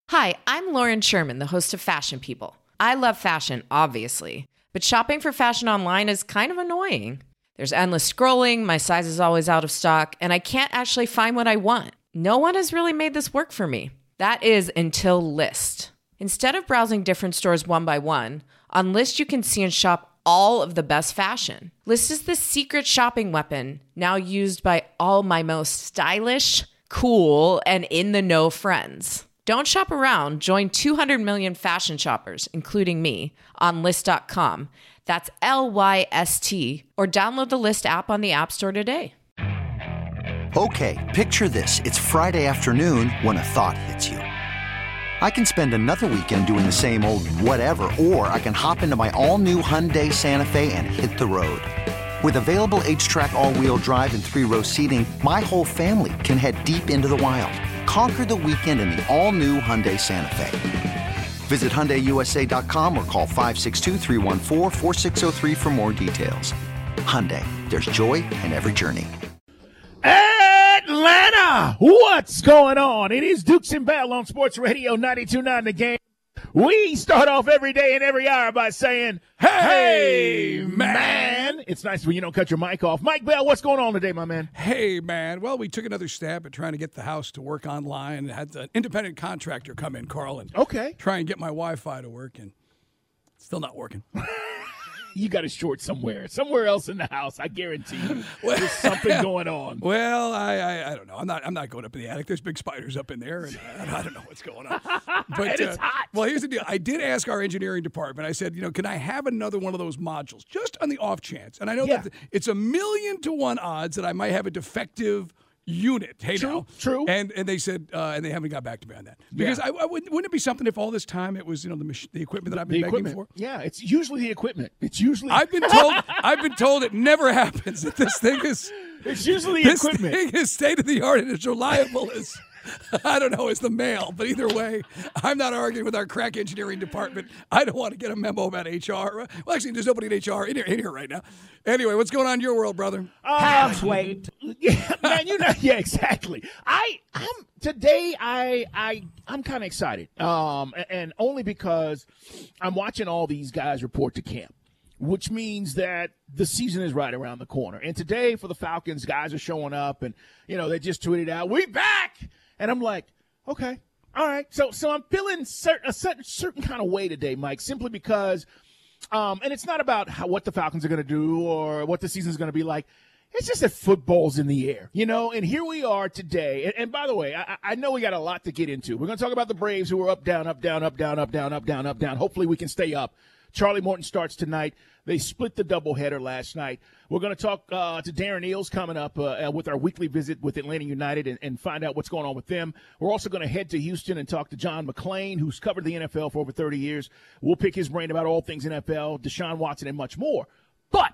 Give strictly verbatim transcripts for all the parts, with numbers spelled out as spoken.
Hi, I'm Lauren Sherman, the host of Fashion People. I love fashion, obviously, but shopping for fashion online is kind of annoying. There's endless scrolling, my size is always out of stock, and I can't actually find what I want. No one has really made this work for me. That is until Lyst. Instead of browsing different stores one by one, on Lyst you can see and shop all of the best fashion. Lyst is the secret shopping weapon, now used by all my most stylish, cool, and in-the-know friends. Don't shop around. Join two hundred million fashion shoppers, including me, on Lyst dot com. That's L Y S T. Or download the Lyst app on the App Store today. Okay, picture this. It's Friday afternoon when a thought hits you. I can spend another weekend doing the same old whatever, or I can hop into my all-new Hyundai Santa Fe and hit the road. With available H-Track all-wheel drive and three-row seating, my whole family can head deep into the wild. Conquer the weekend in the all-new Hyundai Santa Fe. Visit Hyundai U S A dot com or call five six two, three one four, four six zero three for more details. Hyundai, there's joy in every journey. Atlanta, what's going on? It is Dukes and Bell on Sports Radio ninety-two point nine The Game. We start off every day and every hour by saying, hey, man. It's nice when you don't cut your mic off. Mike Bell, what's going on today, my man? Hey, man. Well, we took another stab at trying to get the house to work online. Had an independent contractor come in, Carl, and okay. try and get my Wi-Fi to work, and it's still not working. You got a short somewhere. Somewhere else in the house, I guarantee you. There's something going on. Well, I, I I don't know. I'm not I'm not going up in the attic. There's big spiders up in there, and I, I don't know what's going on. But and it's uh, hot. Well, here's the deal. I did ask our engineering department. I said, you know, can I have another one of those modules just on the off chance? And I know Yeah. that it's a million to one odds that I might have a defective unit. Hey, True, now. true. And and they said, uh, and they haven't got back to me on that because Yeah. I, I wouldn't, wouldn't it be something if all this time it was you know the mach- the equipment that I've been The begging equipment. for? Yeah, it's usually the equipment. It's usually I've been told I've been told it never happens. That this thing is it's usually the this equipment. thing is state of the art and as reliable as I don't know as the mail. But either way, I'm not arguing with our crack engineering department. I don't want to get a memo about H R. Well, actually, there's nobody in H R in here, in here right now. Anyway, what's going on in your world, brother? Halfway. Yeah, man, you know, yeah, exactly. I, I'm today. I, I, I'm kind of excited, um, and, and only because I'm watching all these guys report to camp, which means that the season is right around the corner. And today for the Falcons, guys are showing up, and you know they just tweeted out, "We back," and I'm like, okay, all right. So, so I'm feeling certain, a certain, certain kind of way today, Mike, simply because. Um, and it's not about how, what the Falcons are going to do or what the season is going to be like. It's just that football's in the air, you know, and here we are today. And, and by the way, I, I know we got a lot to get into. We're going to talk about the Braves who are up, down, up, down, up, down, up, down, up, down, up, down. Hopefully we can stay up. Charlie Morton starts tonight. They split the doubleheader last night. We're going to talk uh, to Darren Eales coming up uh, uh, with our weekly visit with Atlanta United and, and find out what's going on with them. We're also going to head to Houston and talk to John McClain, who's covered the N F L for over thirty years. We'll pick his brain about all things N F L, Deshaun Watson, and much more. But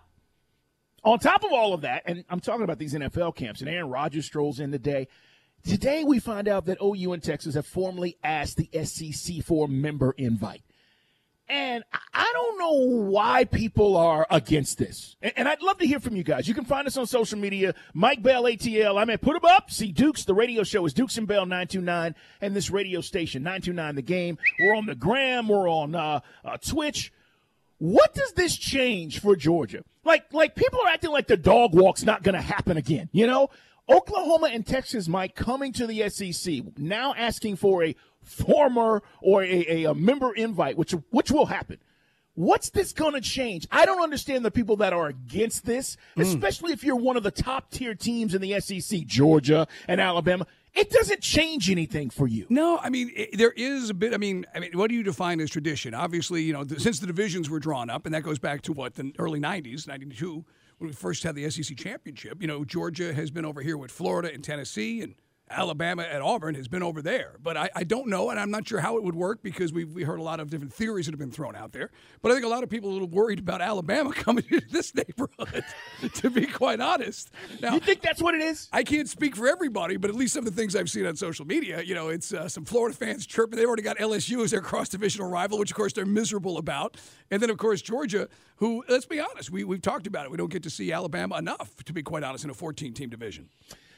on top of all of that, and I'm talking about these N F L camps, and Aaron Rodgers strolls in today. Today we find out that O U and Texas have formally asked the S E C for a member invite. And I don't know why people are against this. And I'd love to hear from you guys. You can find us on social media. Mike Bell, A T L. I'm at Put 'em Up. See Dukes. The radio show is Dukes and Bell nine two nine. And this radio station, nine two nine The Game. We're on the Gram. We're on uh, uh, Twitch. What does this change for Georgia? Like, like people are acting like the dog walk's not going to happen again. You know, Oklahoma and Texas, Mike, coming to the S E C, now asking for a former or a, a, a member invite, which which will happen. What's this going to change? I don't understand the people that are against this, mm. especially if you're one of the top-tier teams in the S E C, Georgia and Alabama. It doesn't change anything for you. No, I mean, it, there is a bit, I mean, I mean, what do you define as tradition? Obviously, you know, th- since the divisions were drawn up, and that goes back to, what, the early nineties, ninety-two, when we first had the S E C championship, you know, Georgia has been over here with Florida and Tennessee, and Alabama at Auburn has been over there. But I, I don't know, and I'm not sure how it would work because we've we heard a lot of different theories that have been thrown out there. But I think a lot of people are a little worried about Alabama coming into this neighborhood, to be quite honest. Now, you think that's what it is? I can't speak for everybody, but at least some of the things I've seen on social media, you know, it's uh, some Florida fans chirping. They've already got L S U as their cross-divisional rival, which, of course, they're miserable about. And then, of course, Georgia, who, let's be honest, we, we've talked about it. We don't get to see Alabama enough, to be quite honest, in a fourteen-team division.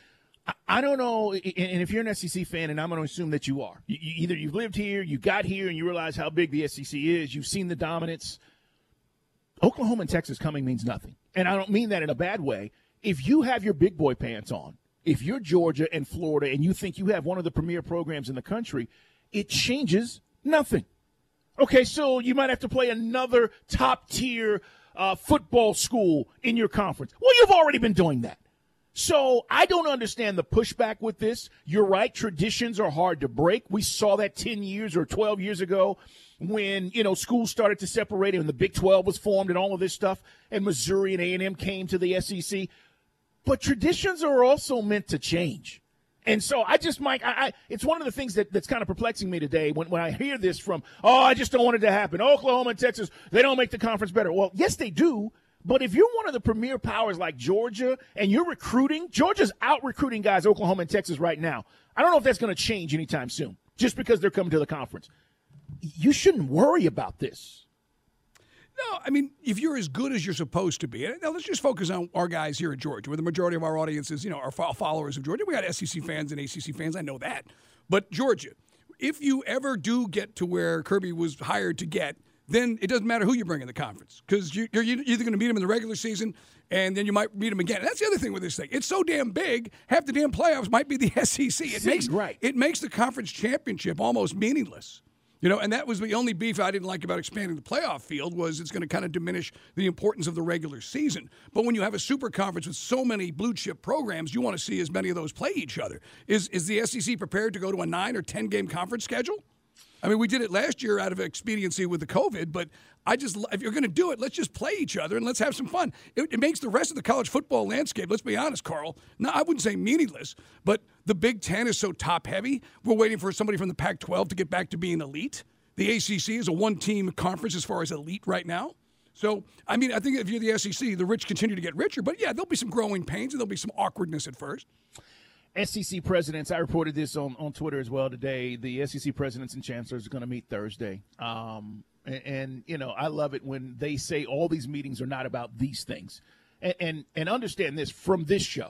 I don't know, and if you're an S E C fan, and I'm going to assume that you are, you, either you've lived here, you got here, and you realize how big the S E C is, you've seen the dominance. Oklahoma and Texas coming means nothing, and I don't mean that in a bad way. If you have your big boy pants on, if you're Georgia and Florida, and you think you have one of the premier programs in the country, it changes nothing. Okay, so you might have to play another top-tier uh, football school in your conference. Well, you've already been doing that. So I don't understand the pushback with this. You're right. Traditions are hard to break. We saw that ten years or twelve years ago when, you know, schools started to separate and the Big twelve was formed and all of this stuff, and Missouri and A and M came to the S E C. But traditions are also meant to change. And so I just, Mike, I, I, it's one of the things that, that's kind of perplexing me today when, when I hear this from, oh, I just don't want it to happen. Oklahoma and Texas, they don't make the conference better. Well, yes, they do. But if you're one of the premier powers like Georgia and you're recruiting, Georgia's out-recruiting guys, Oklahoma and Texas right now. I don't know if that's going to change anytime soon just because they're coming to the conference. You shouldn't worry about this. No, I mean, if you're as good as you're supposed to be, now let's just focus on our guys here at Georgia, where the majority of our audience is, you know, our followers of Georgia. We got S E C fans and A C C fans. I know that. But Georgia, if you ever do get to where Kirby was hired to get, then it doesn't matter who you bring in the conference because you, you're either going to meet him in the regular season and then you might meet him again. And that's the other thing with this thing. It's so damn big, half the damn playoffs might be the S E C. It makes, right. it makes the conference championship almost meaningless. You know, and that was the only beef I didn't like about expanding the playoff field was it's going to kind of diminish the importance of the regular season. But when you have a super conference with so many blue chip programs, you want to see as many of those play each other. Is is the S E C prepared to go to a nine or ten game conference schedule? I mean, we did it last year out of expediency with the COVID, but I just, if you're going to do it, let's just play each other and let's have some fun. It, it makes the rest of the college football landscape, let's be honest, Carl, no, I wouldn't say meaningless, but the Big Ten is so top-heavy, we're waiting for somebody from the Pac twelve to get back to being elite. The A C C is a one-team conference as far as elite right now. So, I mean, I think if you're the S E C, the rich continue to get richer, but yeah, there'll be some growing pains and there'll be some awkwardness at first. S E C presidents, I reported this on, on Twitter as well today. The S E C presidents and chancellors are going to meet Thursday. Um, and, and, you know, I love it when they say all these meetings are not about these things. And and, and understand this from this show.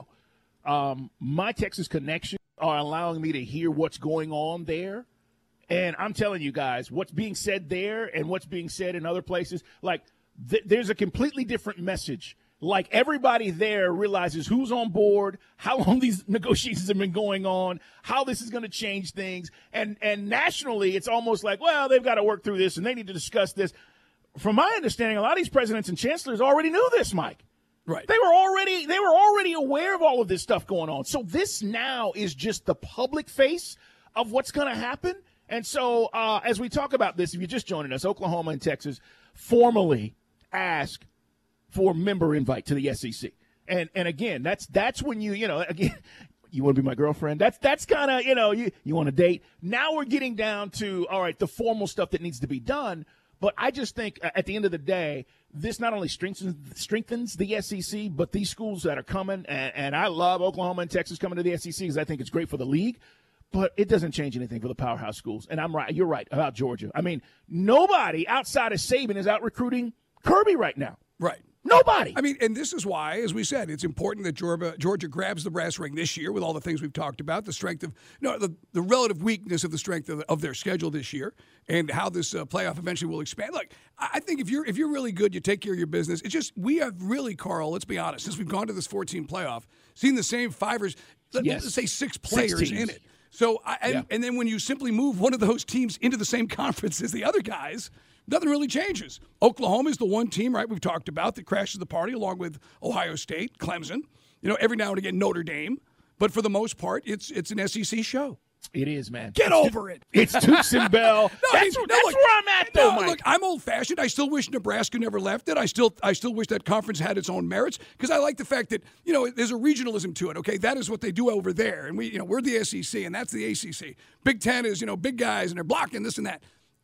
Um, my Texas connections are allowing me to hear what's going on there. And I'm telling you guys, what's being said there and what's being said in other places, like th- there's a completely different message. Like everybody there realizes who's on board, how long these negotiations have been going on, how this is going to change things. And and nationally, it's almost like, well, they've got to work through this and they need to discuss this. From my understanding, a lot of these presidents and chancellors already knew this, Mike. Right. They were already they were already aware of all of this stuff going on. So this now is just the public face of what's going to happen. And so uh, as we talk about this, if you're just joining us, Oklahoma and Texas formally ask for member invite to the S E C. And and again, that's that's when you, you know, again, you want to be my girlfriend? That's that's kind of, you know, you, you want to date. Now we're getting down to, all right, the formal stuff that needs to be done. But I just think uh, at the end of the day, this not only strengthens strengthens the S E C, but these schools that are coming, and, and I love Oklahoma and Texas coming to the S E C because I think it's great for the league. But it doesn't change anything for the powerhouse schools. And I'm right. You're right about Georgia. I mean, nobody outside of Saban is out recruiting Kirby right now. Right. Nobody. I mean, and this is why, as we said, it's important that Georgia, Georgia grabs the brass ring this year with all the things we've talked about, the strength of, you know, the, the relative weakness of the strength of, of their schedule this year and how this uh, playoff eventually will expand. Look, I think if you're if you're really good, you take care of your business. It's just we have really, Carl, let's be honest, since we've gone to this fourteen playoff, seen the same fivers, let, yes. let's say six players six in it. So, I, and, yeah. and then when you simply move one of those teams into the same conference as the other guys, nothing really changes. Oklahoma is the one team, right, we've talked about that crashes the party along with Ohio State, Clemson, you know, every now and again Notre Dame. But for the most part, it's it's an S E C show. It is, man. Get over it. It's Toots and Bell. no, that's I mean, where, no, that's look, where I'm at, though, no, Mike. Look, I'm old-fashioned. I still wish Nebraska never left it. I still I still wish that conference had its own merits because I like the fact that, you know, there's a regionalism to it, okay? That is what they do over there. And we, you know, we're the S E C, and that's the A C C. Big Ten is, you know, big guys, and they're blocking this and that.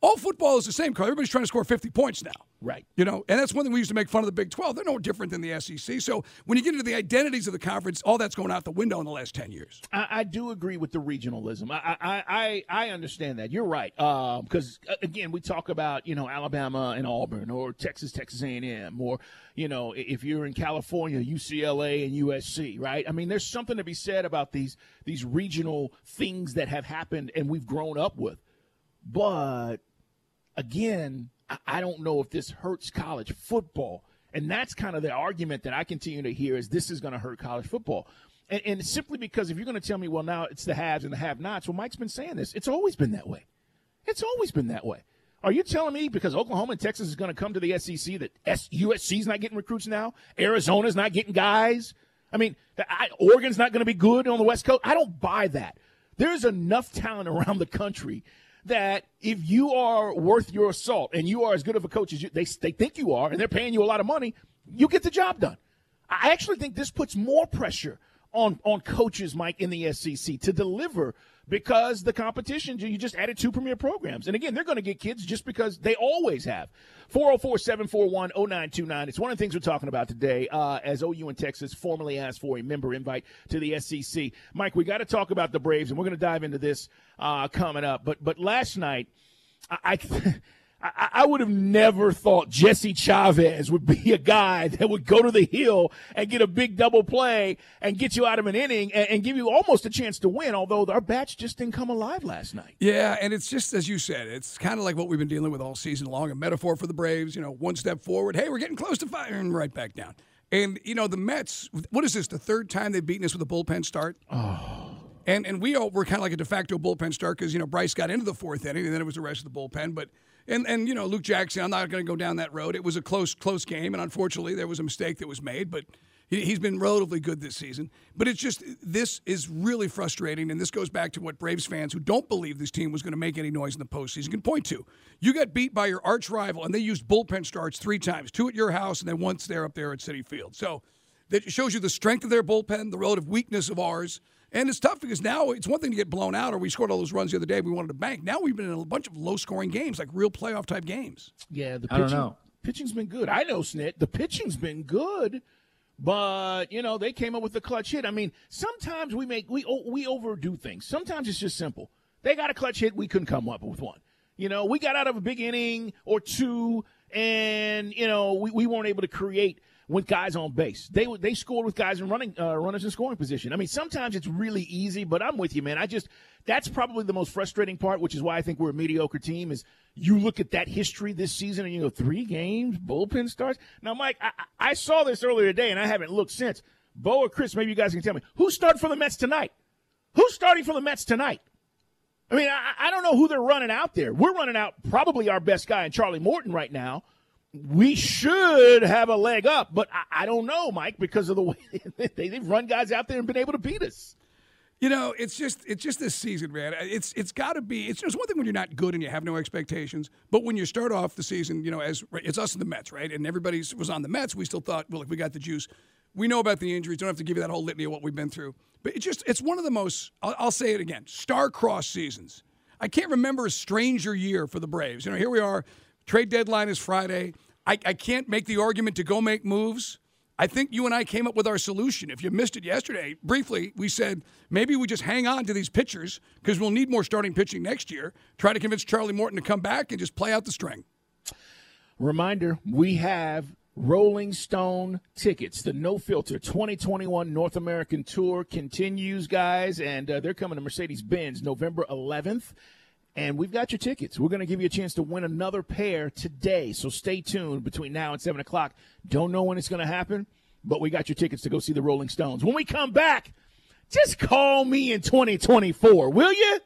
all football is the same, Carl. Everybody's trying to score fifty points now. Right. You know, and that's one thing we used to make fun of the Big twelve. They're no different than the S E C. So when you get into the identities of the conference, all that's going out the window in the last ten years. I, I do agree with the regionalism. I I, I, I understand that. You're right. Because, um, again, we talk about, you know, Alabama and Auburn or Texas, Texas A and M, or, you know, if you're in California, U C L A and U S C, right? I mean, there's something to be said about these these regional things that have happened and we've grown up with. But, again, I don't know if this hurts college football. And that's kind of the argument that I continue to hear is this is going to hurt college football. And, and simply because if you're going to tell me, well, now it's the haves and the have-nots, well, Mike's been saying this. It's always been that way. It's always been that way. Are you telling me because Oklahoma and Texas is going to come to the S E C that S- U S C's not getting recruits now? Arizona's not getting guys? I mean, I, Oregon's not going to be good on the West Coast? I don't buy that. There's enough talent around the country that if you are worth your salt and you are as good of a coach as you, they, they think you are, and they're paying you a lot of money, you get the job done. I actually think this puts more pressure on, on coaches, Mike, in the S E C to deliver because the competition, you just added two premier programs. And, again, they're going to get kids just because they always have. four oh four, seven four one, oh nine two nine. It's one of the things we're talking about today uh, as O U and Texas formally asked for a member invite to the S E C. Mike, we got to talk about the Braves, and we're going to dive into this uh, coming up. But but last night, I, I, I would have never thought Jesse Chavez would be a guy that would go to the hill and get a big double play and get you out of an inning and, and give you almost a chance to win, although our bats just didn't come alive last night. Yeah, and it's just, as you said, it's kind of like what we've been dealing with all season long, a metaphor for the Braves, you know, one step forward, hey, we're getting close to fire, and right back down. And, you know, the Mets, what is this, the third time they've beaten us with a bullpen start? Oh. And and we all were kind of like a de facto bullpen start because, you know, Bryce got into the fourth inning, and then it was the rest of the bullpen. But, and, and you know, Luke Jackson, I'm not going to go down that road. It was a close, close game, and unfortunately there was a mistake that was made. But he, he's been relatively good this season. But it's just, this is really frustrating, and this goes back to what Braves fans who don't believe this team was going to make any noise in the postseason can point to. You got beat by your arch rival, and they used bullpen starts three times, two at your house and then once there up there at Citi Field. So that shows you the strength of their bullpen, the relative weakness of ours. And it's tough because now it's one thing to get blown out, or we scored all those runs the other day we wanted to bank. Now we've been in a bunch of low-scoring games, like real playoff-type games. Yeah, the I don't pitching, know. pitching's been good. I know, Snit. The pitching's been good, but, you know, they came up with the clutch hit. I mean, sometimes we make we we overdo things. Sometimes it's just simple. They got a clutch hit. We couldn't come up with one. You know, we got out of a big inning or two, and, you know, we, we weren't able to create with guys on base. They they scored with guys in running uh, runners in scoring position. I mean, sometimes it's really easy, but I'm with you, man. I just that's probably the most frustrating part, which is why I think we're a mediocre team. Is you look at that history this season and you go three games, bullpen starts. Now, Mike, I, I saw this earlier today and I haven't looked since. Bo or Chris, maybe you guys can tell me who's starting for the Mets tonight. Who's starting for the Mets tonight? I mean, I, I don't know who they're running out there. We're running out probably our best guy in Charlie Morton right now. We should have a leg up, but I, I don't know, Mike, because of the way they, they've run guys out there and been able to beat us. You know, it's just it's just this season, man. It's it's got to be. It's just one thing when you're not good and you have no expectations, but when you start off the season, you know, as it's us and the Mets, right? And everybody was on the Mets. We still thought, well, if we got the juice, we know about the injuries. Don't have to give you that whole litany of what we've been through. But it's just it's one of the most. I'll, I'll say it again: star-crossed seasons. I can't remember a stranger year for the Braves. You know, here we are. Trade deadline is Friday. I, I can't make the argument to go make moves. I think you and I came up with our solution. If you missed it yesterday, briefly, we said maybe we just hang on to these pitchers because we'll need more starting pitching next year. Try to convince Charlie Morton to come back and just play out the string. Reminder, we have Rolling Stone tickets. The No Filter twenty twenty-one North American Tour continues, guys, and uh, they're coming to Mercedes-Benz November eleventh. And we've got your tickets. We're going to give you a chance to win another pair today. So stay tuned between now and seven o'clock. Don't know when it's going to happen, but we got your tickets to go see the Rolling Stones. When we come back, just call me in twenty twenty-four, will you?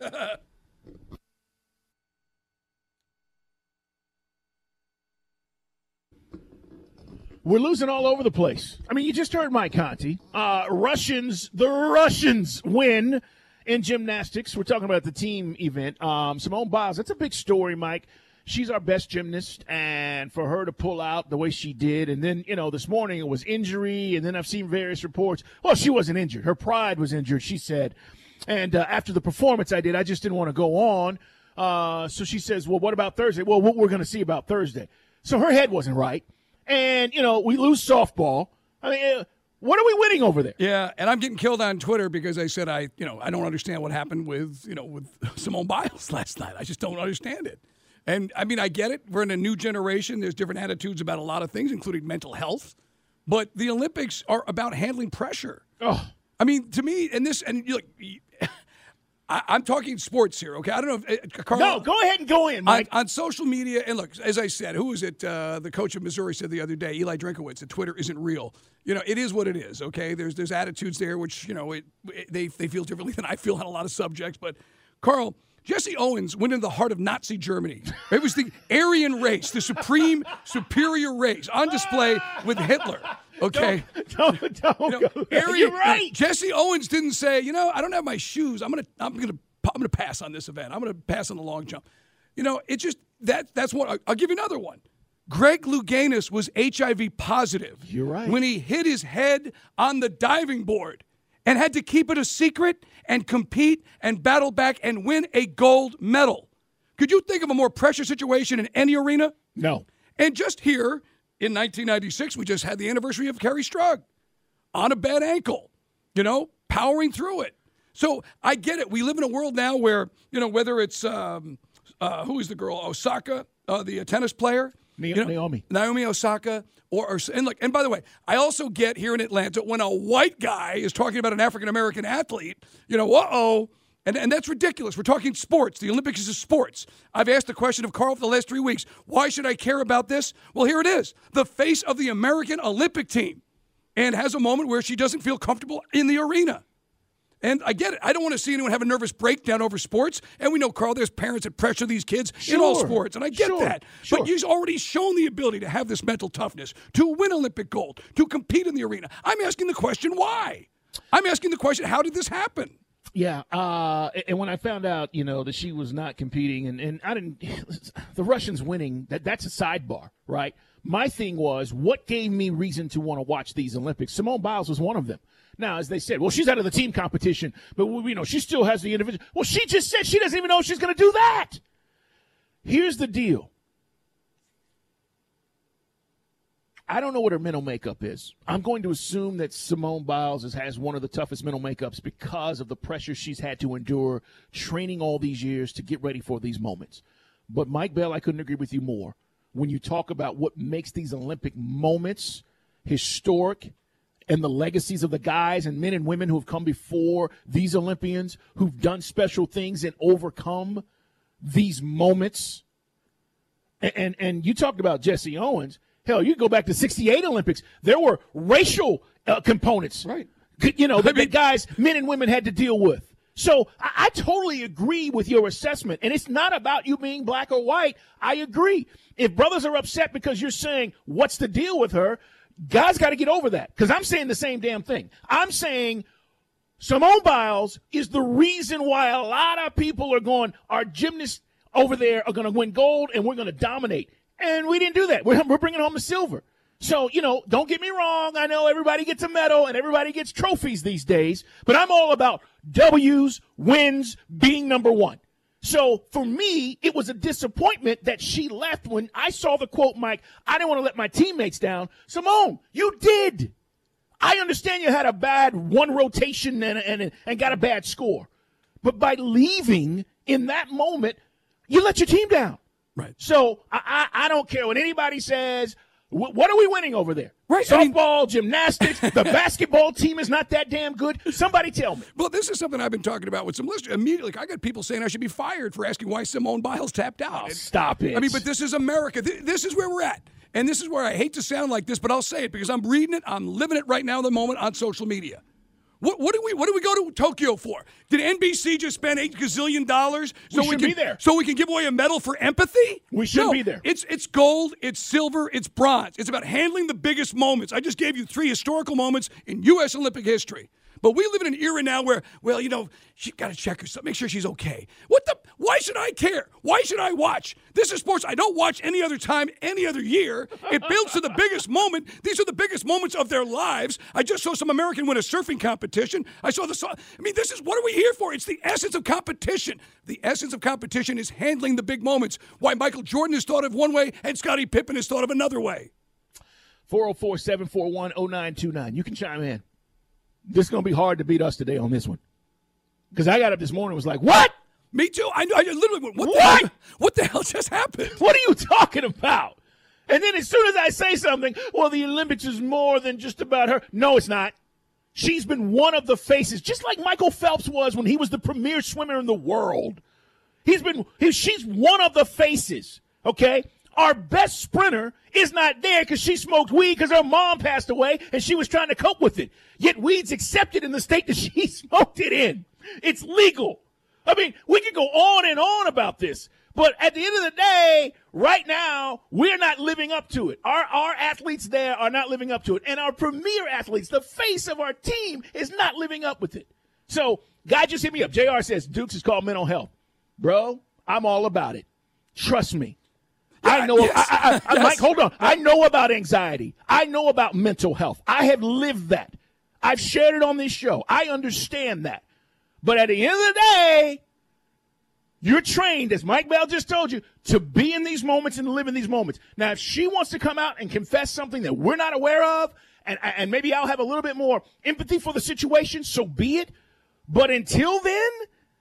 We're losing all over the place. I mean, you just heard Mike Conti. Uh, Russians, the Russians win in gymnastics. We're talking about the team event. Um, Simone Biles, that's a big story, Mike. She's our best gymnast, and for her to pull out the way she did, and then, you know, this morning it was injury, and then I've seen various reports. Well, she wasn't injured. Her pride was injured, she said. And uh, after the performance I did, I just didn't want to go on Uh, so she says, well, what about Thursday? Well, what we're going to see about Thursday. So her head wasn't right. And, you know, we lose softball. I mean, uh, what are we winning over there? Yeah, and I'm getting killed on Twitter because I said I, you know, I don't understand what happened with, you know, with Simone Biles last night. I just don't understand it. And, I mean, I get it. We're in a new generation. There's different attitudes about a lot of things, including mental health. But the Olympics are about handling pressure. Oh. I mean, to me, and this, and look, I, I'm talking sports here, okay? I don't know if, uh, Carl. No, go ahead and go in, Mike. On, on social media, and look, as I said, who was it? Uh, the coach of Missouri said the other day, Eli Drinkowitz, that Twitter isn't real. You know, it is what it is, okay? There's there's attitudes there, which, you know, it, it, they, they feel differently than I feel on a lot of subjects. But, Carl, Jesse Owens went into the heart of Nazi Germany. It was the Aryan race, the supreme, superior race, on display with Hitler. Okay, don't, don't, don't you know, go. Aryan, You're right. Jesse Owens didn't say, you know, I don't have my shoes. I'm gonna, I'm gonna, I'm gonna pass on this event. I'm gonna pass on the long jump. You know, it just that that's what I'll, I'll give you another one. Greg Louganis was H I V positive. You're right. When he hit his head on the diving board and had to keep it a secret and compete and battle back and win a gold medal. Could you think of a more pressure situation in any arena? No. And just here in nineteen ninety-six, we just had the anniversary of Kerri Strug on a bad ankle, you know, powering through it. So I get it. We live in a world now where, you know, whether it's, um, uh, who is the girl, Osaka, uh, the uh, tennis player. Na- you know, Naomi. Naomi Osaka. Or, or and look, and by the way, I also get here in Atlanta when a white guy is talking about an African-American athlete, you know, uh-oh. And, and that's ridiculous. We're talking sports. The Olympics is sports. I've asked the question of Carl for the last three weeks. Why should I care about this? Well, here it is. The face of the American Olympic team. And has a moment where she doesn't feel comfortable in the arena. And I get it. I don't want to see anyone have a nervous breakdown over sports. And we know, Carl, there's parents that pressure these kids Sure. in all sports. And I get Sure. that. Sure. But he's already shown the ability to have this mental toughness, to win Olympic gold, to compete in the arena. I'm asking the question, why? I'm asking the question, how did this happen? Yeah, uh, and when I found out, you know, that she was not competing, and, and I didn't, the Russians winning, that that's a sidebar, right? My thing was, what gave me reason to want to watch these Olympics? Simone Biles was one of them. Now, as they said, well, she's out of the team competition, but, you know, she still has the individual. Well, she just said she doesn't even know she's going to do that. Here's the deal. I don't know what her mental makeup is. I'm going to assume that Simone Biles has, has one of the toughest mental makeups because of the pressure she's had to endure training all these years to get ready for these moments. But, Mike Bell, I couldn't agree with you more. When you talk about what makes these Olympic moments historic and the legacies of the guys and men and women who have come before these Olympians, who've done special things and overcome these moments. And, and, and you talked about Jesse Owens. Hell, you go back to sixty-eight Olympics. There were racial uh, components, right? You know, that I mean, the guys, men and women, had to deal with. So I, I totally agree with your assessment, and it's not about you being black or white. I agree. If brothers are upset because you're saying, "What's the deal with her?" Guys got to get over that, because I'm saying the same damn thing. I'm saying Simone Biles is the reason why a lot of people are going, our gymnasts over there are going to win gold, and we're going to dominate. And we didn't do that. We're, we're bringing home the silver. So, you know, don't get me wrong. I know everybody gets a medal and everybody gets trophies these days, but I'm all about W's, wins, being number one. So for me, it was a disappointment that she left. When I saw the quote, Mike, I didn't want to let my teammates down. Simone, you did. I understand you had a bad one rotation and, and, and got a bad score. But by leaving in that moment, you let your team down. Right. So I, I, I don't care what anybody says. W- what are we winning over there? Right. Softball, I mean, gymnastics, the basketball team is not that damn good. Somebody tell me. Well, this is something I've been talking about with some listeners. Immediately, I got people saying I should be fired for asking why Simone Biles tapped out. Oh, stop it. I mean, but this is America. This is where we're at. And this is where I hate to sound like this, but I'll say it because I'm reading it. I'm living it right now in the moment on social media. What, what do we what do we go to Tokyo for? Did N B C just spend eight gazillion dollars so we, we should can be there. so we can give away a medal for empathy? We should no, be there. It's it's gold, it's silver, it's bronze. It's about handling the biggest moments. I just gave you three historical moments in U S Olympic history. But we live in an era now where, well, you know, she got to check herself, make sure she's okay. What the? Why should I care? Why should I watch? This is sports I don't watch any other time, any other year. It builds to the biggest moment. These are the biggest moments of their lives. I just saw some American win a surfing competition. I saw the. I mean, this is what are we here for? It's the essence of competition. The essence of competition is handling the big moments. Why Michael Jordan is thought of one way and Scottie Pippen is thought of another way. four oh four, seven four one, oh nine two nine. You can chime in. This is going to be hard to beat us today on this one. Because I got up this morning and was like, what? Me too. I, I literally went, what, what? The hell, what the hell just happened? What are you talking about? And then as soon as I say something, well, the Olympics is more than just about her. No, it's not. She's been one of the faces, just like Michael Phelps was when he was the premier swimmer in the world. He's been, he, she's one of the faces, okay? Our best sprinter is not there because she smoked weed because her mom passed away and she was trying to cope with it. Yet weed's accepted in the state that she smoked it in. It's legal. I mean, we could go on and on about this. But at the end of the day, right now, we're not living up to it. Our our athletes there are not living up to it. And our premier athletes, the face of our team, is not living up with it. So, guy just hit me up. J R says, Dukes is called mental health. Bro, I'm all about it. Trust me. Yeah, I know. Yes. I, I, I, yes. Mike, hold on. I know about anxiety. I know about mental health. I have lived that. I've shared it on this show. I understand that. But at the end of the day, you're trained, as Mike Bell just told you, to be in these moments and live in these moments. Now, if she wants to come out and confess something that we're not aware of, and, and maybe I'll have a little bit more empathy for the situation, so be it. But until then,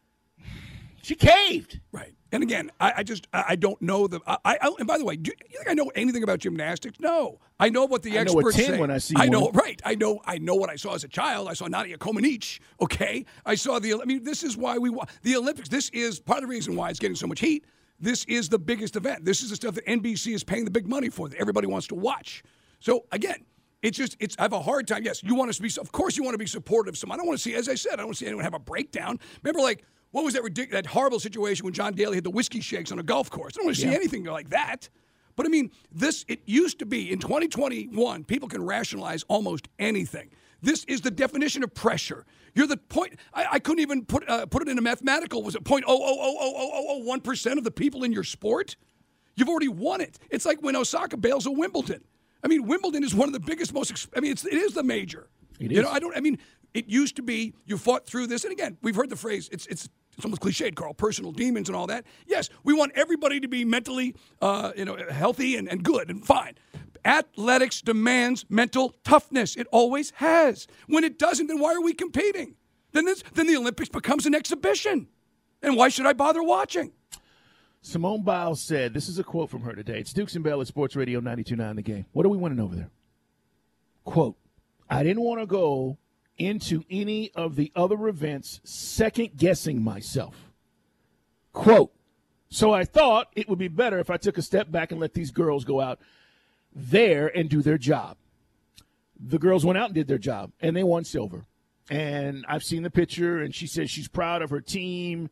she caved. Right. And again, I, I just I don't know the. I, I and by the way, do you think I know anything about gymnastics? No, I know what the I experts know a ten say. When I see I know, one. right? I know, I know what I saw as a child. I saw Nadia Comaneci. Okay, I saw the. I mean, this is why we the Olympics. This is part of the reason why it's getting so much heat. This is the biggest event. This is the stuff that N B C is paying the big money for. That everybody wants to watch. So again, it's just it's. I have a hard time. Yes, you want us to be. Of course, you want to be supportive of some. I don't want to see. As I said, I don't want to see anyone have a breakdown. Remember, like. What was that ridiculous, that horrible situation when John Daly had the whiskey shakes on a golf course? I don't want to see yeah. anything like that. But, I mean, this, it used to be, in twenty twenty-one, people can rationalize almost anything. This is the definition of pressure. You're the point, I, I couldn't even put uh, put it in a mathematical, was it zero point zero zero zero zero zero zero one percent of the people in your sport? You've already won it. It's like when Osaka bails a Wimbledon. I mean, Wimbledon is one of the biggest, most, I mean, it's, it is the major. It you is. know, I don't, I mean, it used to be you fought through this. And again, we've heard the phrase, it's, it's, It's almost cliched, Carl, personal demons and all that. Yes, we want everybody to be mentally uh, you know, healthy and, and good and fine. Athletics demands mental toughness. It always has. When it doesn't, then why are we competing? Then, this, then the Olympics becomes an exhibition. And why should I bother watching? Simone Biles said, this is a quote from her today. It's Dukes and Bell at Sports Radio ninety-two point nine The Game. What are we winning over there? Quote, I didn't want to go into any of the other events second-guessing myself. Quote, so I thought it would be better if I took a step back and let these girls go out there and do their job. The girls went out and did their job, and they won silver. And I've seen the picture, and she says she's proud of her team.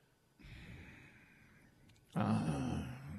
Uh,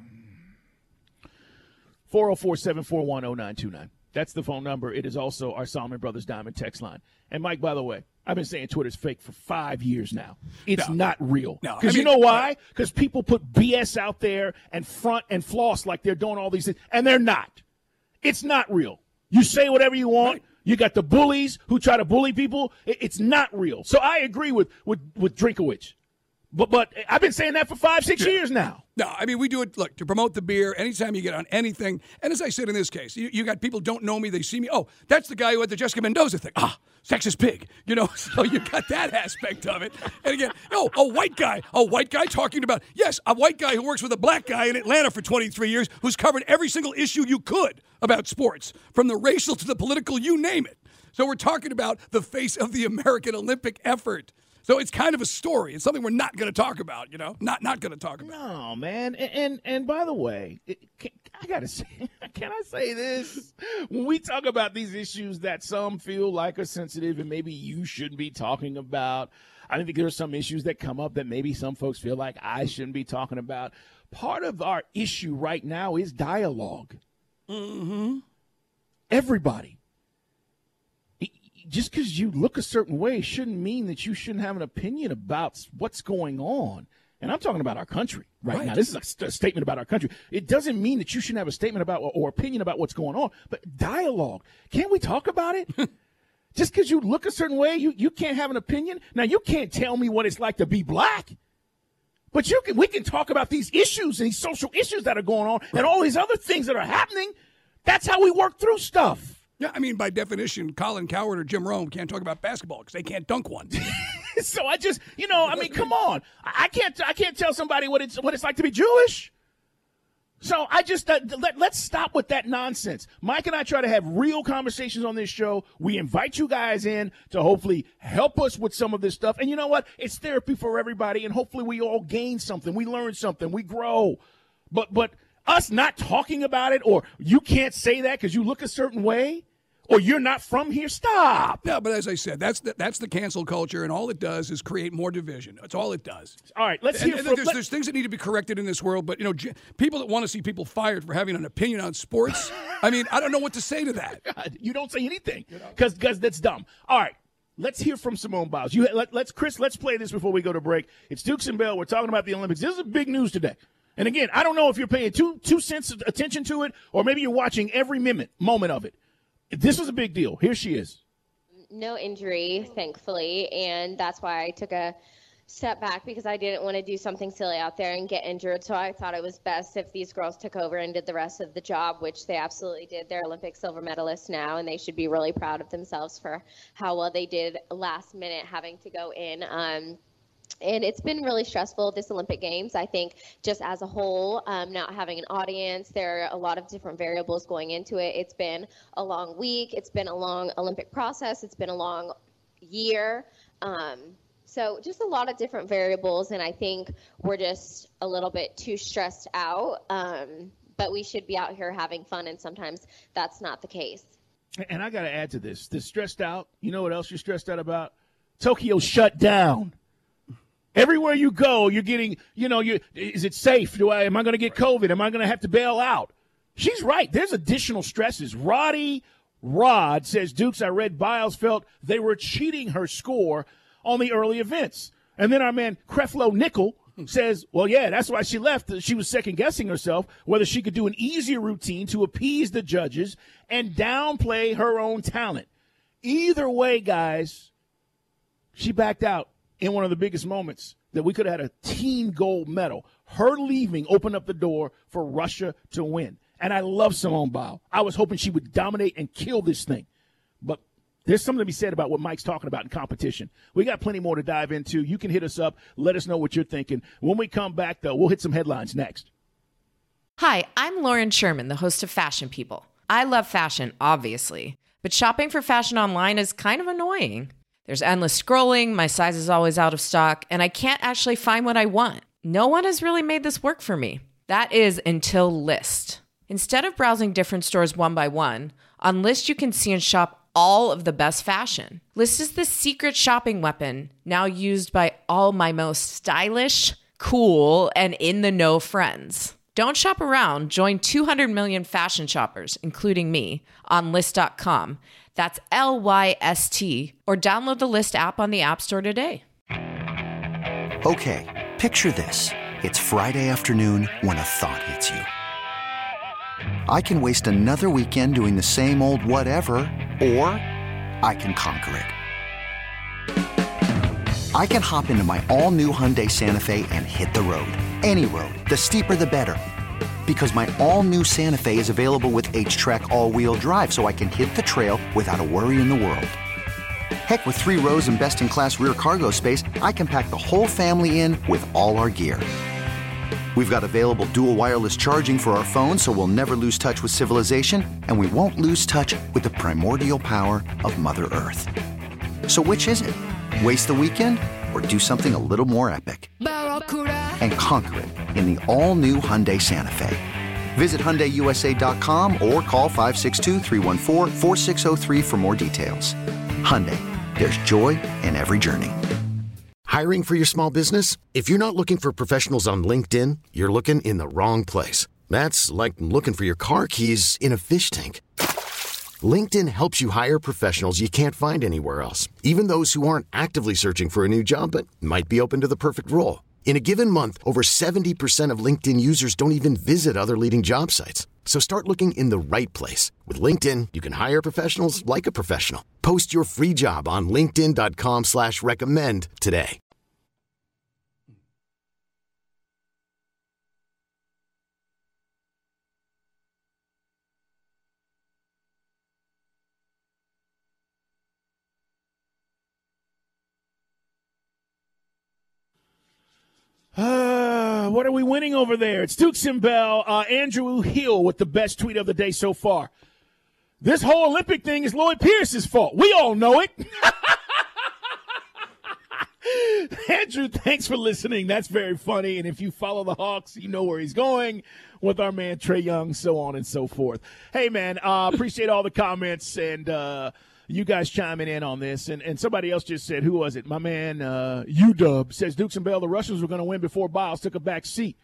four oh four, seven four one, oh nine two nine. That's the phone number. It is also our Solomon Brothers Diamond text line. And, Mike, by the way, I've been saying Twitter's fake for five years now. It's no, not real. No, Because I you mean, know why? Because people put B S out there and front and floss like they're doing all these things, and they're not. It's not real. You say whatever you want. Right. You got the bullies who try to bully people. It's not real. So I agree with, with, with Drinkowicz. But but I've been saying that for five, six yeah. years now. No, I mean, we do it, look, to promote the beer, anytime you get on anything. And as I said in this case, you, you got people don't know me, they see me. Oh, that's the guy who had the Jessica Mendoza thing. Ah, sexist pig. You know, so you got that aspect of it. And again, oh, a white guy, a white guy talking about, yes, a white guy who works with a black guy in Atlanta for twenty-three years who's covered every single issue you could about sports, from the racial to the political, you name it. So we're talking about the face of the American Olympic effort. So it's kind of a story. It's something we're not going to talk about, you know, not not going to talk about. No, man. And and, and by the way, it, can, I got to say, can I say this? When we talk about these issues that some feel like are sensitive and maybe you shouldn't be talking about, I think there are some issues that come up that maybe some folks feel like I shouldn't be talking about. Part of our issue right now is dialogue. Mm-hmm. Everybody. just because you look a certain way shouldn't mean that you shouldn't have an opinion about what's going on. And I'm talking about our country right, right. now. This is a, st- a statement about our country. It doesn't mean that you shouldn't have a statement about or, or opinion about what's going on, but dialogue. Can't we talk about it? Just because you look a certain way, you, you can't have an opinion. Now, you can't tell me what it's like to be black, but you can. We can talk about these issues and these social issues that are going on and all these other things that are happening. That's how we work through stuff. Yeah, I mean, by definition, Colin Cowherd or Jim Rome can't talk about basketball because they can't dunk one. So I just, you know, I mean, come on. I can't I can't tell somebody what it's what it's like to be Jewish. So I just, uh, let, let's stop with that nonsense. Mike and I try to have real conversations on this show. We invite you guys in to hopefully help us with some of this stuff. And you know what? It's therapy for everybody, and hopefully we all gain something. We learn something. We grow. But but us not talking about it, or you can't say that because you look a certain way, or you're not from here, stop. No, but as I said, that's the, that's the cancel culture, and all it does is create more division. That's all it does. All right, let's and, hear and from... There's, let, there's things that need to be corrected in this world, but, you know, j- people that want to see people fired for having an opinion on sports, I mean, I don't know what to say to that. God, you don't say anything because because that's dumb. All right, let's hear from Simone Biles. You let, let's Chris, let's play this before we go to break. It's Dukes and Bell. We're talking about the Olympics. This is big news today. And again, I don't know if you're paying two two cents attention to it, or maybe you're watching every minute, moment of it. This was a big deal. Here she is. No injury, thankfully, and that's why I took a step back, because I didn't want to do something silly out there and get injured. So I thought it was best if these girls took over and did the rest of the job, which they absolutely did. They're Olympic silver medalists now, and they should be really proud of themselves for how well they did last minute having to go in. Um, And it's been really stressful, this Olympic Games, I think, just as a whole, um, not having an audience. There are a lot of different variables going into it. It's been a long week. It's been a long Olympic process. It's been a long year. Um, so just a lot of different variables, and I think we're just a little bit too stressed out. Um, but we should be out here having fun, and sometimes that's not the case. And I got to add to this. This stressed out, you know what else you're stressed out about? Tokyo shut down. Everywhere you go, you're getting, you know, you is it safe? Do I am I going to get COVID? Am I going to have to bail out? She's right. There's additional stresses. Roddy Rod says, Dukes, I read Biles felt they were cheating her score on the early events. And then our man Creflo Nickel says, well, yeah, that's why she left. She was second-guessing herself whether she could do an easier routine to appease the judges and downplay her own talent. Either way, guys, she backed out in one of the biggest moments that we could have had a team gold medal. Her leaving opened up the door for Russia to win. And I love Simone Biles. I was hoping she would dominate and kill this thing. But there's something to be said about what Mike's talking about in competition. We got plenty more to dive into. You can hit us up. Let us know what you're thinking. When we come back, though, we'll hit some headlines next. Hi, I'm Lauren Sherman, the host of Fashion People. I love fashion, obviously, but shopping for fashion online is kind of annoying. There's endless scrolling, my size is always out of stock, and I can't actually find what I want. No one has really made this work for me. That is until Lyst. Instead of browsing different stores one by one, on Lyst you can see and shop all of the best fashion. Lyst is the secret shopping weapon now used by all my most stylish, cool, and in-the-know friends. Don't shop around. Join two hundred million fashion shoppers, including me, on Lyst dot com. That's L Y S T, or download the Lyst app on the App Store today. Okay, picture this. It's Friday afternoon when a thought hits you. I can waste another weekend doing the same old whatever, or I can conquer it. I can hop into my all-new Hyundai Santa Fe and hit the road. Any road. The steeper, the better. Because my all-new Santa Fe is available with H-Track all-wheel drive, so I can hit the trail without a worry in the world. Heck, with three rows and best-in-class rear cargo space, I can pack the whole family in with all our gear. We've got available dual wireless charging for our phones, so we'll never lose touch with civilization, and we won't lose touch with the primordial power of Mother Earth. So which is it? Waste the weekend or do something a little more epic? And conquer it in the all-new Hyundai Santa Fe. Visit Hyundai U S A dot com or call five six two, three one four, four six zero three for more details. Hyundai, there's joy in every journey. Hiring for your small business? If you're not looking for professionals on LinkedIn, you're looking in the wrong place. That's like looking for your car keys in a fish tank. LinkedIn helps you hire professionals you can't find anywhere else, even those who aren't actively searching for a new job but might be open to the perfect role. In a given month, over seventy percent of LinkedIn users don't even visit other leading job sites. So start looking in the right place. With LinkedIn, you can hire professionals like a professional. Post your free job on linkedin.com slash recommend today. Uh, what are we winning over there? It's Dukes and Bell. Uh, Andrew Hill with the best tweet of the day so far. This whole Olympic thing is Lloyd Pierce's fault. We all know it. Andrew, thanks for listening. That's very funny. And if you follow the Hawks, you know where he's going with our man Trae Young, so on and so forth. Hey, man, uh, appreciate all the comments and uh, you guys chiming in on this. And, and somebody else just said, who was it? My man uh, U-Dub says Dukes and Bell, the Russians were going to win before Biles took a back seat.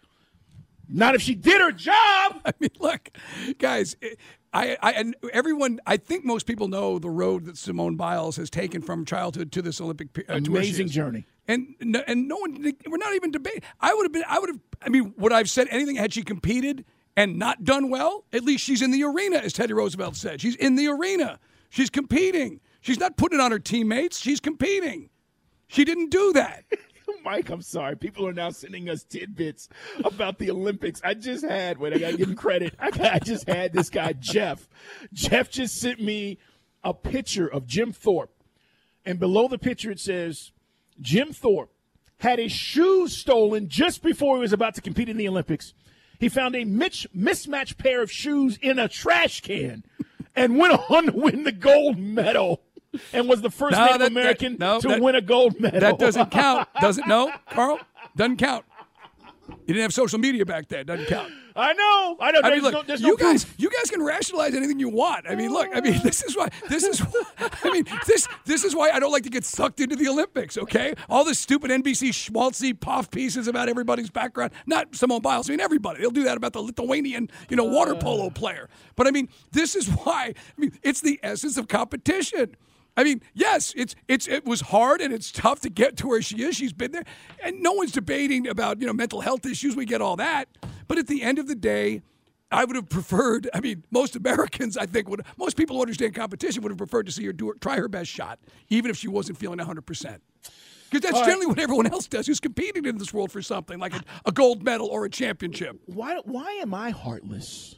Not if she did her job. I mean, look, guys, I, I and everyone, I think most people know the road that Simone Biles has taken from childhood to this Olympic uh, amazing journey. And no, and no one, we're not even debating. I would have been, I would have, I mean, would I have said anything had she competed and not done well? At least she's in the arena, as Teddy Roosevelt said. She's in the arena. She's competing. She's not putting it on her teammates. She's competing. She didn't do that. Mike, I'm sorry. People are now sending us tidbits about the Olympics. I just had, wait, I got to give him credit. I, got, I just had this guy, Jeff. Jeff just sent me a picture of Jim Thorpe. And below the picture, it says, Jim Thorpe had his shoes stolen just before he was about to compete in the Olympics. He found a mitch, mismatched pair of shoes in a trash can and went on to win the gold medal. And was the first no, Native that, American that, no, to that, win a gold medal. That doesn't count. Doesn't no, Carl? Doesn't count. You didn't have social media back then. Doesn't count. I know. I know. I There's mean, look, no, there's you no guys, proof. you guys can rationalize anything you want. I mean, look. I mean, this is why. This is. Why, I mean, this. This is why I don't like to get sucked into the Olympics. Okay, all this stupid N B C schmaltzy puff pieces about everybody's background. Not Simone Biles. I mean, everybody. They'll do that about the Lithuanian, you know, water polo player. But I mean, this is why. I mean, it's the essence of competition. I mean, yes, it's it's it was hard and it's tough to get to where she is. She's been there, and no one's debating about, you know, mental health issues. We get all that, but at the end of the day, I would have preferred. I mean, most Americans, I think, would most people who understand competition would have preferred to see her do her, try her best shot, even if she wasn't feeling one hundred percent. Because that's all generally right. What everyone else does who's competing in this world for something like a, a gold medal or a championship. Why? Why am I heartless?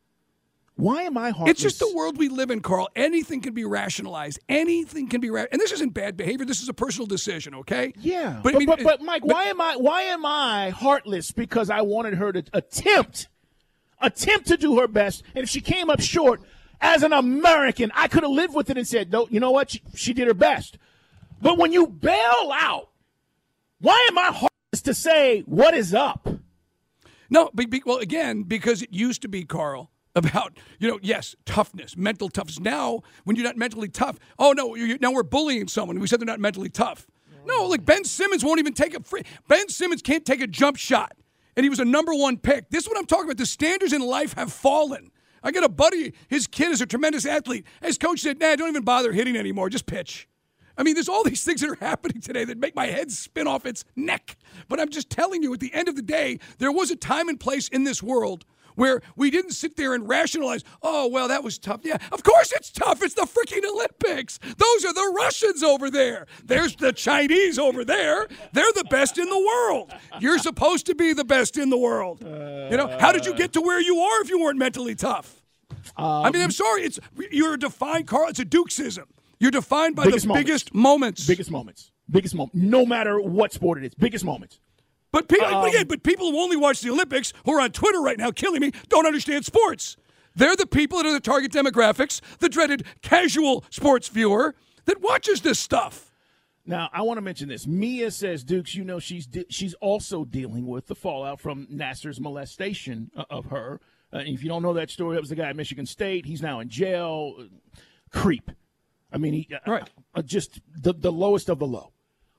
Why am I heartless? It's just the world we live in, Carl. Anything can be rationalized. Anything can be ra- and this isn't bad behavior. This is a personal decision, okay? Yeah. But but, I mean, but, but Mike, but, why am I why am I heartless? Because I wanted her to attempt attempt to do her best, and if she came up short, as an American, I could have lived with it and said, "No, you know what? She, she did her best." But when you bail out, why am I heartless to say what is up? No, but, well, again, because it used to be, Carl, about, you know, yes, toughness, mental toughness. Now, when you're not mentally tough, oh, no, you're, now we're bullying someone. We said they're not mentally tough. No, like Ben Simmons won't even take a free. Ben Simmons can't take a jump shot, and he was a number one pick. This is what I'm talking about. The standards in life have fallen. I got a buddy, his kid is a tremendous athlete. His coach said, nah, don't even bother hitting anymore. Just pitch. I mean, there's all these things that are happening today that make my head spin off its neck. But I'm just telling you, at the end of the day, there was a time and place in this world where we didn't sit there and rationalize, oh, well, that was tough. Yeah, of course it's tough. It's the freaking Olympics. Those are the Russians over there. There's the Chinese over there. They're the best in the world. You're supposed to be the best in the world. You know, how did you get to where you are if you weren't mentally tough? Um, I mean, I'm sorry. It's you're defined, Carl. It's a Dukesism. You're defined by biggest the moments. biggest moments. Biggest moments. Biggest moment. No matter what sport it is. Biggest moments. But people, Um, again, but people who only watch the Olympics, who are on Twitter right now killing me, don't understand sports. They're the people that are the target demographics, the dreaded casual sports viewer that watches this stuff. Now, I want to mention this. Mia says, Dukes, you know, she's de- she's also dealing with the fallout from Nassar's molestation uh, of her. Uh, if you don't know that story, that was the guy at Michigan State. He's now in jail. Uh, creep. I mean, he uh, right. uh, just the, the lowest of the low.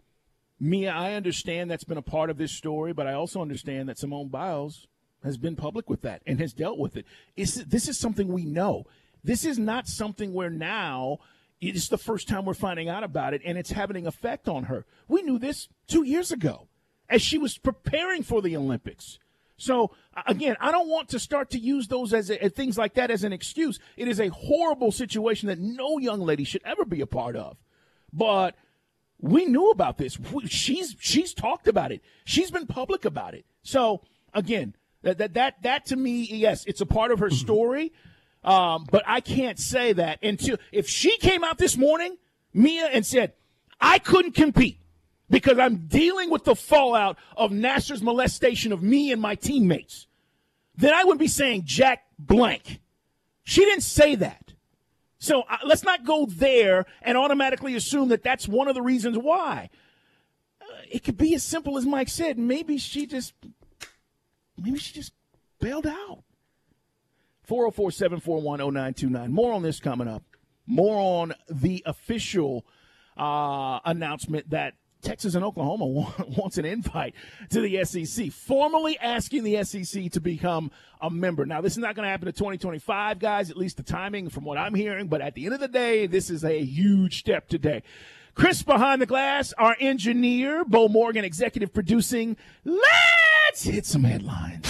Mia, I understand that's been a part of this story, but I also understand that Simone Biles has been public with that and has dealt with it. It's, this is something we know. This is not something where now it's the first time we're finding out about it, and it's having an effect on her. We knew this two years ago as she was preparing for the Olympics. So, again, I don't want to start to use those as a, things like that as an excuse. It is a horrible situation that no young lady should ever be a part of. But we knew about this. She's she's talked about it. She's been public about it. So, again, that that that, that to me, yes, it's a part of her story. Um, but I can't say that until if she came out this morning, Mia, and said, I couldn't compete because I'm dealing with the fallout of Nasser's molestation of me and my teammates, then I would be saying Jack blank. She didn't say that. So uh, let's not go there and automatically assume that that's one of the reasons why. Uh, it could be as simple as Mike said. Maybe she just, maybe she just bailed out. four oh four, seven four one, oh nine two nine. More on this coming up. More on the official uh, announcement that Texas and Oklahoma wants an invite to the S E C, formally asking the S E C to become a member. Now, this is not going to happen in twenty twenty-five, guys, at least the timing from what I'm hearing. But at the end of the day, this is a huge step today. Chris behind the glass, our engineer, Bo Morgan, executive producing. Let's hit some headlines.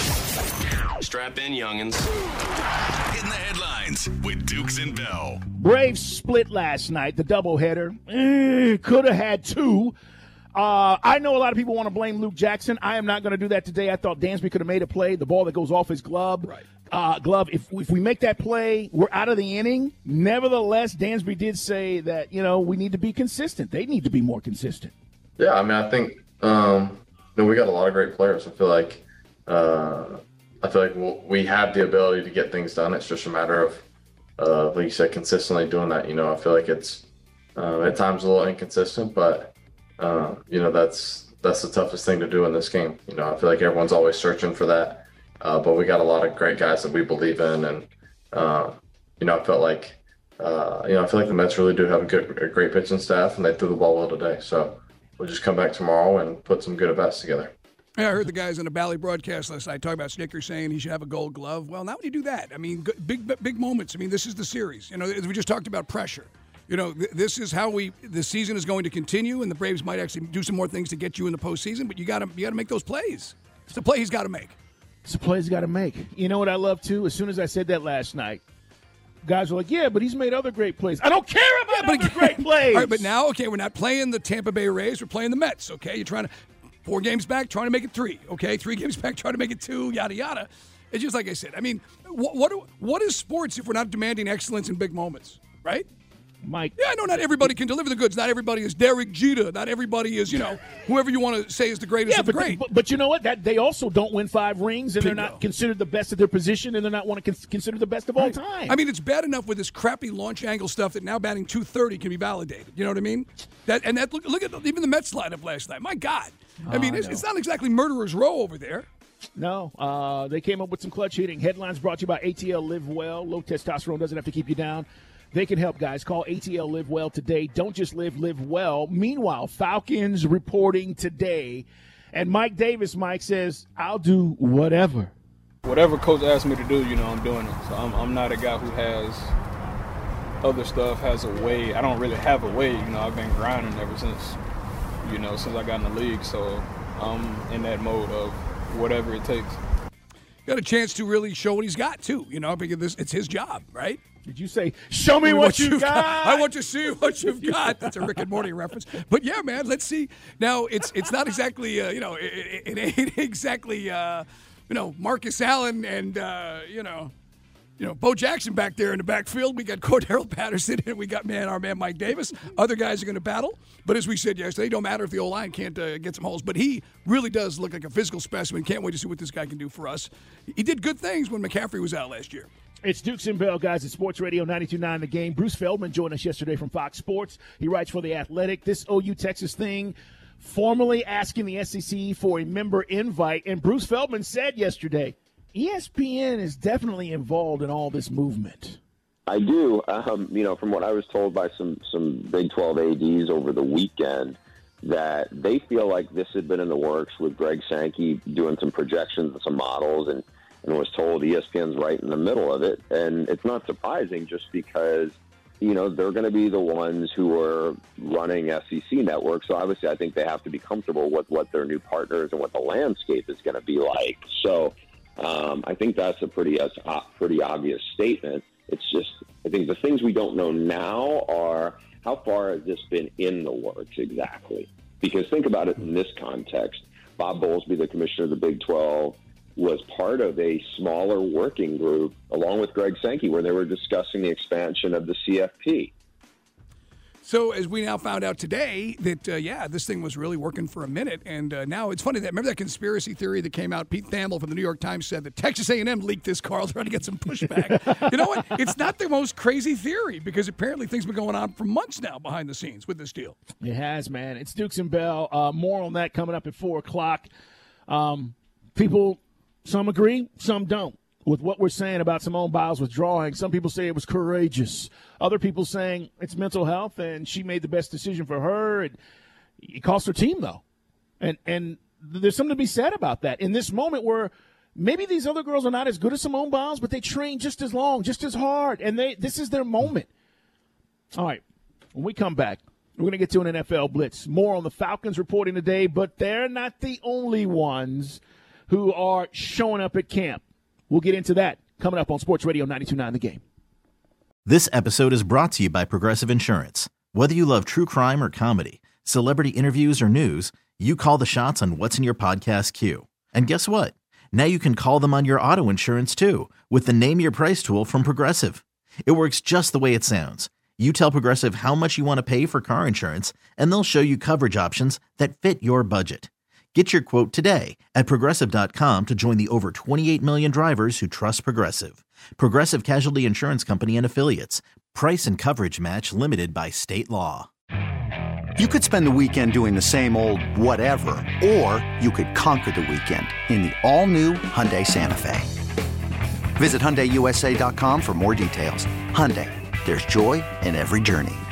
Strap in, youngins. Hitting the headlines with Dukes and Bell. Braves split last night, the doubleheader. Eh, could have had two. Uh, I know a lot of people want to blame Luke Jackson. I am not going to do that today. I thought Dansby could have made a play. The ball that goes off his glove. Right. Uh, glove. If, if we make that play, we're out of the inning. Nevertheless, Dansby did say that, you know, we need to be consistent. They need to be more consistent. Yeah, I mean, I think um, you know, we got a lot of great players. I feel like uh, I feel like we'll, we have the ability to get things done. It's just a matter of, uh, like you said, consistently doing that. You know, I feel like it's uh, at times a little inconsistent, but uh, you know, that's that's the toughest thing to do in this game. You know, I feel like everyone's always searching for that, uh, but we got a lot of great guys that we believe in, and uh, you know, I felt like uh, you know, I feel like the Mets really do have a good, a great pitching staff, and they threw the ball well today. So we'll just come back tomorrow and put some good at-bats together. Yeah, I heard the guys on the Bally broadcast last night talk about Snicker saying he should have a gold glove. Well, now when you do that, I mean, big, big moments. I mean, this is the series. You know, we just talked about pressure. You know, th- this is how we the season is going to continue, and the Braves might actually do some more things to get you in the postseason. But you got to you got to make those plays. It's the play he's got to make. It's the play he's got to make. You know what I love too? As soon as I said that last night, guys were like, "Yeah, but he's made other great plays." I don't care about yeah, other great plays. All right, but now, okay, we're not playing the Tampa Bay Rays. We're playing the Mets. Okay, you're trying to four games back, trying to make it three. Okay, three games back, trying to make it two. Yada yada. It's just like I said. I mean, what what, what is sports if we're not demanding excellence in big moments, right? Mike. Yeah, I know not everybody can deliver the goods. Not everybody is Derek Jeter. Not everybody is, you know, whoever you want to say is the greatest yeah, of the but, great. But, but you know what? That they also don't win five rings, and they're not considered the best of their position, and they're not want to con- consider the best of all time. I mean, it's bad enough with this crappy launch angle stuff that now batting two thirty can be validated. You know what I mean? That and that look, look at the, even the Mets lineup last night. My God, I oh, mean, I it's, it's not exactly murderer's row over there. No, uh, they came up with some clutch hitting. Headlines brought to you by A T L Live Well. Low testosterone doesn't have to keep you down. They can help, guys. Call A T L Live Well today. Don't just live, live well. Meanwhile, Falcons reporting today. And Mike Davis, Mike, says, I'll do whatever. Whatever coach asks me to do, you know, I'm doing it. So I'm, I'm not a guy who has other stuff, has a way. I don't really have a way. You know, I've been grinding ever since, you know, since I got in the league. So I'm in that mode of whatever it takes. Got a chance to really show what he's got, too. You know, because this, it's his job, right? Did you say, show me what, what you got? got? I want to see what you've got. That's a Rick and Morty reference. But, yeah, man, let's see. Now, it's it's not exactly, uh, you know, it, it ain't exactly, uh, you know, Marcus Allen and, uh, you know, you know, Bo Jackson back there in the backfield. We got Cordero Patterson, and we got, man, our man Mike Davis. Other guys are going to battle. But as we said yesterday, it don't matter if the O-line can't uh, get some holes. But he really does look like a physical specimen. Can't wait to see what this guy can do for us. He did good things when McCaffrey was out last year. It's Dukes and Bell, guys, at Sports Radio ninety-two point nine The Game. Bruce Feldman joined us yesterday from Fox Sports. He writes for The Athletic. This O U Texas thing, formally asking the S E C for a member invite. And Bruce Feldman said yesterday, E S P N is definitely involved in all this movement. I do. Um, you know, from what I was told by some, some Big twelve A Ds over the weekend, that they feel like this had been in the works with Greg Sankey doing some projections and some models, and and was told E S P N's right in the middle of it. And it's not surprising just because, you know, they're going to be the ones who are running S E C networks. So obviously I think they have to be comfortable with what their new partners and what the landscape is going to be like. So um, I think that's a pretty, uh, pretty obvious statement. It's just, I think the things we don't know now are how far has this been in the works exactly? Because think about it in this context. Bob Bowlesby, the commissioner of the Big twelve, was part of a smaller working group along with Greg Sankey where they were discussing the expansion of the C F P. So as we now found out today that, uh, yeah, this thing was really working for a minute. And uh, now it's funny that, remember that conspiracy theory that came out? Pete Thamel from the New York Times said that Texas A and M leaked this, Carl, trying to get some pushback. You know what? It's not the most crazy theory because apparently things have been going on for months now behind the scenes with this deal. It has, man. It's Dukes and Bell. Uh, more on that coming up at four o'clock. Um, people, some agree, some don't. With what we're saying about Simone Biles withdrawing, some people say it was courageous. Other people saying it's mental health and she made the best decision for her. It, it cost her team, though. And and there's something to be said about that. In this moment where maybe these other girls are not as good as Simone Biles, but they train just as long, just as hard, and they this is their moment. All right, when we come back, we're going to get to an N F L blitz. More on the Falcons reporting today, but they're not the only ones who are showing up at camp. We'll get into that coming up on Sports Radio ninety-two point nine The Game. This episode is brought to you by Progressive Insurance. Whether you love true crime or comedy, celebrity interviews or news, you call the shots on what's in your podcast queue. And guess what? Now you can call them on your auto insurance too with the Name Your Price tool from Progressive. It works just the way it sounds. You tell Progressive how much you want to pay for car insurance, and they'll show you coverage options that fit your budget. Get your quote today at Progressive dot com to join the over twenty-eight million drivers who trust Progressive. Progressive Casualty Insurance Company and Affiliates. Price and coverage match limited by state law. You could spend the weekend doing the same old whatever, or you could conquer the weekend in the all-new Hyundai Santa Fe. Visit Hyundai U S A dot com for more details. Hyundai, there's joy in every journey.